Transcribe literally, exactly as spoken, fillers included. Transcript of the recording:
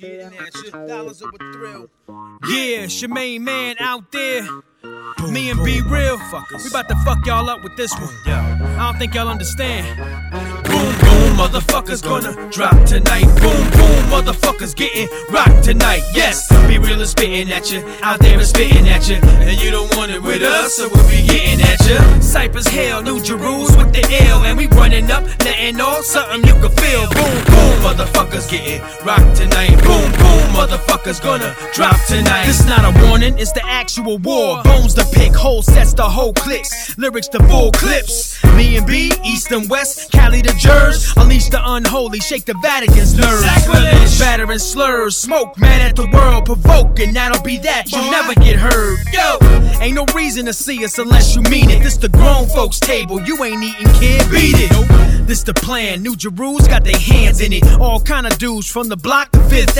Yeah, it's your main man out there. Boom, Me and Be Real, we about to fuck y'all up with this one. I don't think y'all understand. Boom, boom, motherfuckers gonna drop tonight. Boom, boom, motherfuckers getting rocked tonight. Yes, Be Real is spitting at you, out there is spitting at you, and you don't want it with us, so we'll be getting at you. Cypress Hill, New Jerusalem with the ill, and we running up, letting off something you can feel. Boom, boom, motherfuckers getting rocked tonight. Boom, boom, motherfuckers gonna drop tonight. It's not a warning, it's the actual war. Bones the pick, whole sets the whole clicks. Lyrics the full clips. Me and B, East and West, Cali the Jers. Unleash the unholy, shake the Vatican's nerves. Sacrilege, battering slurs, smoke, mad at the world, provoking. That'll be that, you'll never get heard. Yo, ain't no reason to see us unless you mean it. This the grown folks table, you ain't eating, kid, beat it. This the plan, New Jerusalem got their hands in it. All kind of dudes from the block to Fifth